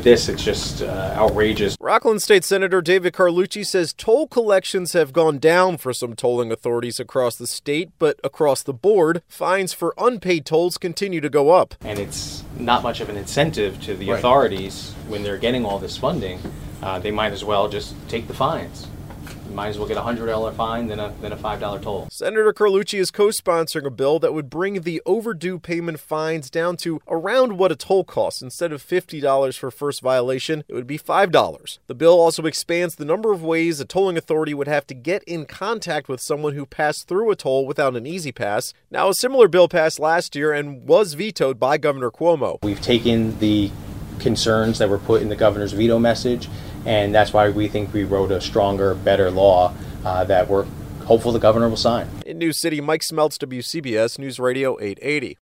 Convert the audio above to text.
It's just outrageous. Rockland State Senator David Carlucci says toll collections have gone down for some tolling authorities across the state, but across the board, fines for unpaid tolls continue to go up. And it's not much of an incentive to the authorities when they're getting all this funding. They might as well just take the fines. You might as well get a $100 fine than a $5 toll. Senator Carlucci is co-sponsoring a bill that would bring the overdue payment fines down to around what a toll costs. Instead of $50 for first violation, it would be $5. The bill also expands the number of ways a tolling authority would have to get in contact with someone who passed through a toll without an easy pass. Now, a similar bill passed last year and was vetoed by Governor Cuomo. We've taken the concerns that were put in the governor's veto message, and that's why we think we wrote a stronger, better law that we're hopeful the governor will sign. In News City, Mike Smeltz, WCBS News Radio 880.